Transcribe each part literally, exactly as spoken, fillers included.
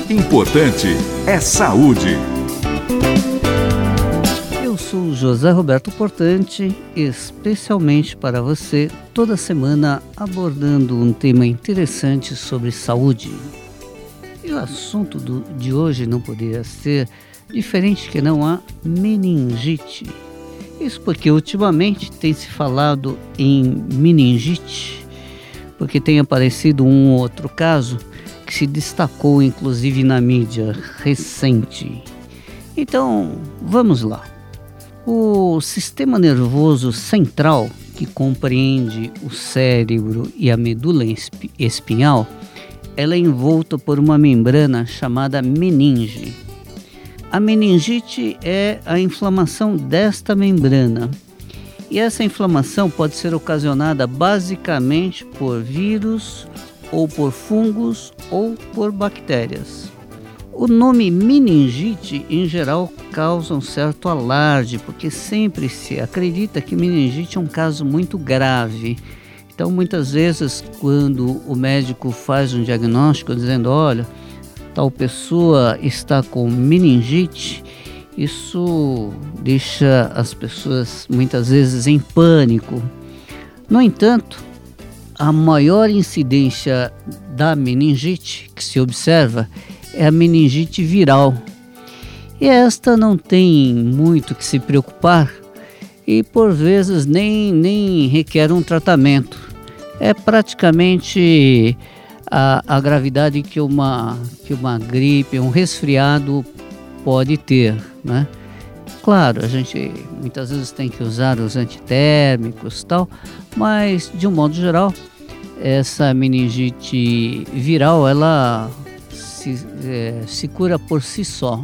Importante é saúde. Eu sou José Roberto Portante, especialmente para você, toda semana abordando um tema interessante sobre saúde. E o assunto do, de hoje não poderia ser diferente que não a meningite. Isso porque ultimamente tem se falado em meningite, porque tem aparecido um outro caso que se destacou inclusive na mídia recente. Então, vamos lá. O sistema nervoso central, que compreende o cérebro e a medula espinhal, ela é envolta por uma membrana chamada meninge. A meningite é a inflamação desta membrana. E essa inflamação pode ser ocasionada basicamente por vírus, ou por fungos, ou por bactérias. O nome meningite, em geral, causa um certo alarde, porque sempre se acredita que meningite é um caso muito grave. Então, muitas vezes, quando o médico faz um diagnóstico dizendo, olha, tal pessoa está com meningite, isso deixa as pessoas muitas vezes em pânico. No entanto, a maior incidência da meningite que se observa é a meningite viral. E esta não tem muito que se preocupar e por vezes nem, nem requer um tratamento. É praticamente a, a gravidade que uma, que uma gripe, um resfriado pode ter, né? Claro, a gente muitas vezes tem que usar os antitérmicos e tal, mas de um modo geral, essa meningite viral, ela se, é, se cura por si só.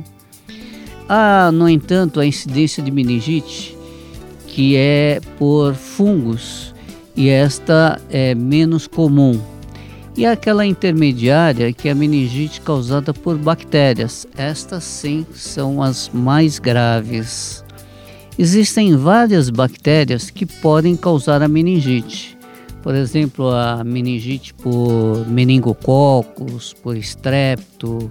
Há, no entanto, a incidência de meningite que é por fungos, e esta é menos comum. E aquela intermediária, que é a meningite causada por bactérias. Estas sim são as mais graves. Existem várias bactérias que podem causar a meningite. Por exemplo, a meningite por meningococos, por estrepto,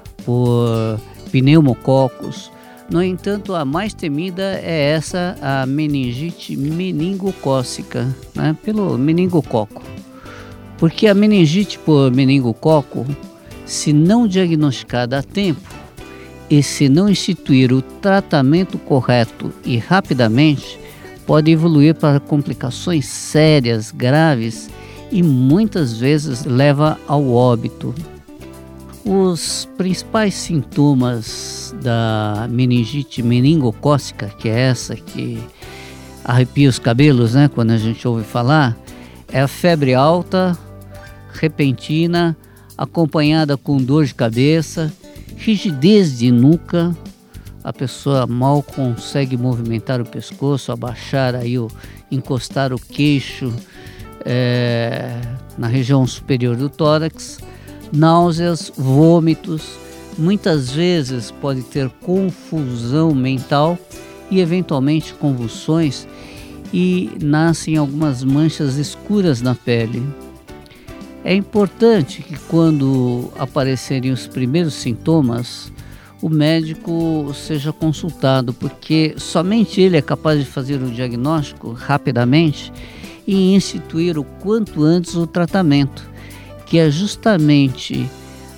por pneumococos. No entanto, a mais temida é essa, a meningite meningocócica, né? Pelo meningococo. Porque a meningite por meningococo, se não diagnosticada a tempo e se não instituir o tratamento correto e rapidamente, pode evoluir para complicações sérias, graves e muitas vezes leva ao óbito. Os principais sintomas da meningite meningocócica, que é essa que arrepia os cabelos, né, quando a gente ouve falar, é a febre alta, repentina, acompanhada com dor de cabeça, rigidez de nuca, a pessoa mal consegue movimentar o pescoço, abaixar aí, o, encostar o queixo é, na região superior do tórax, náuseas, vômitos, muitas vezes pode ter confusão mental e eventualmente convulsões, e nascem algumas manchas escuras na pele. É importante que quando aparecerem os primeiros sintomas, o médico seja consultado, porque somente ele é capaz de fazer o diagnóstico rapidamente e instituir o quanto antes o tratamento, que é justamente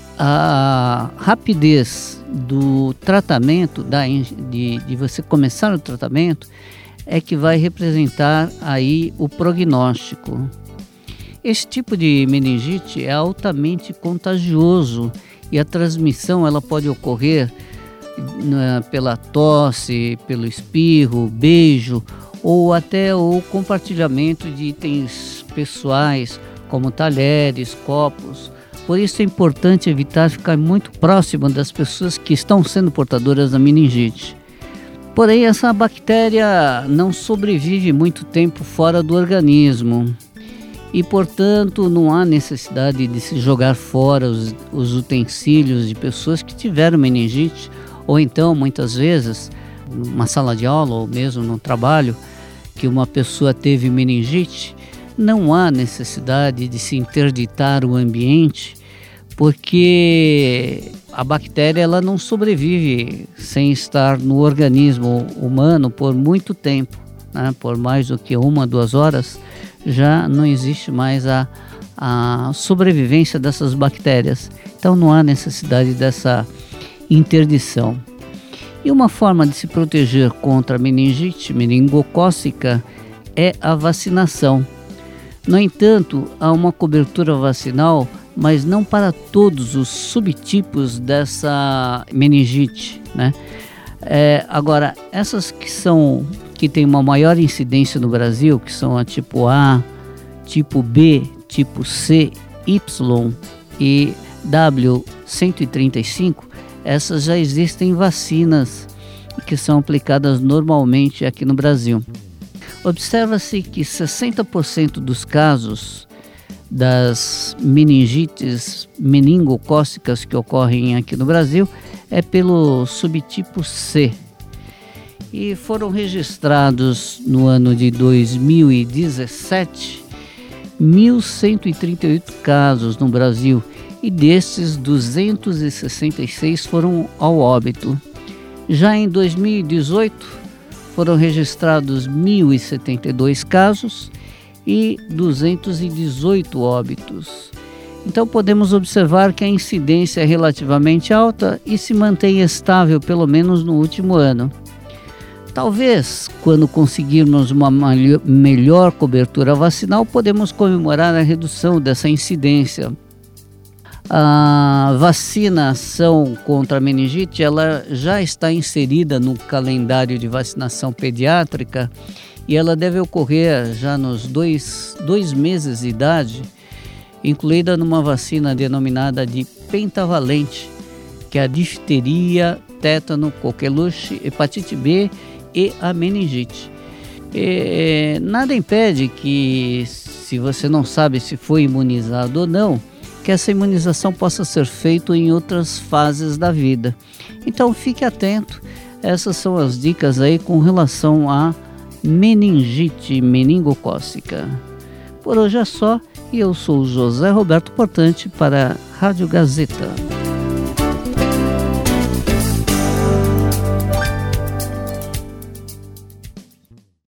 a rapidez do tratamento, da, de, de você começar o tratamento, é que vai representar aí o prognóstico. Esse tipo de meningite é altamente contagioso e a transmissão ela pode ocorrer né, pela tosse, pelo espirro, beijo ou até o compartilhamento de itens pessoais como talheres, copos. Por isso é importante evitar ficar muito próximo das pessoas que estão sendo portadoras da meningite. Porém, essa bactéria não sobrevive muito tempo fora do organismo. E, portanto, não há necessidade de se jogar fora os, os utensílios de pessoas que tiveram meningite, ou então, muitas vezes, numa sala de aula ou mesmo no trabalho, que uma pessoa teve meningite, não há necessidade de se interditar o ambiente, porque a bactéria ela não sobrevive sem estar no organismo humano por muito tempo, né? Por mais do que uma, duas horas, já não existe mais a, a sobrevivência dessas bactérias. Então não há necessidade dessa interdição. E uma forma de se proteger contra a meningite meningocócica é a vacinação. No entanto, há uma cobertura vacinal, mas não para todos os subtipos dessa meningite, né? É, agora, essas que são que têm uma maior incidência no Brasil, que são a tipo A, tipo B, tipo C, Y e W cento e trinta e cinco, essas já existem vacinas que são aplicadas normalmente aqui no Brasil. Observa-se que sessenta por cento dos casos das meningites meningocócicas que ocorrem aqui no Brasil é pelo subtipo C. E foram registrados no ano de dois mil e dezessete mil cento e trinta e oito casos no Brasil, e destes duzentos e sessenta e seis foram ao óbito. Já em dois mil e dezoito foram registrados mil e setenta e dois casos e duzentos e dezoito óbitos. Então podemos observar que a incidência é relativamente alta e se mantém estável pelo menos no último ano. Talvez, quando conseguirmos uma melhor cobertura vacinal, podemos comemorar a redução dessa incidência. A vacinação contra a meningite ela já está inserida no calendário de vacinação pediátrica e ela deve ocorrer já nos dois, dois meses de idade, incluída numa vacina denominada de pentavalente, que é a difteria, tétano, coqueluche, hepatite B e a meningite. E, nada impede que, se você não sabe se foi imunizado ou não, que essa imunização possa ser feita em outras fases da vida. Então fique atento, essas são as dicas aí com relação à meningite meningocócica. Por hoje é só, e eu sou o José Roberto Portante para a Rádio Gazeta.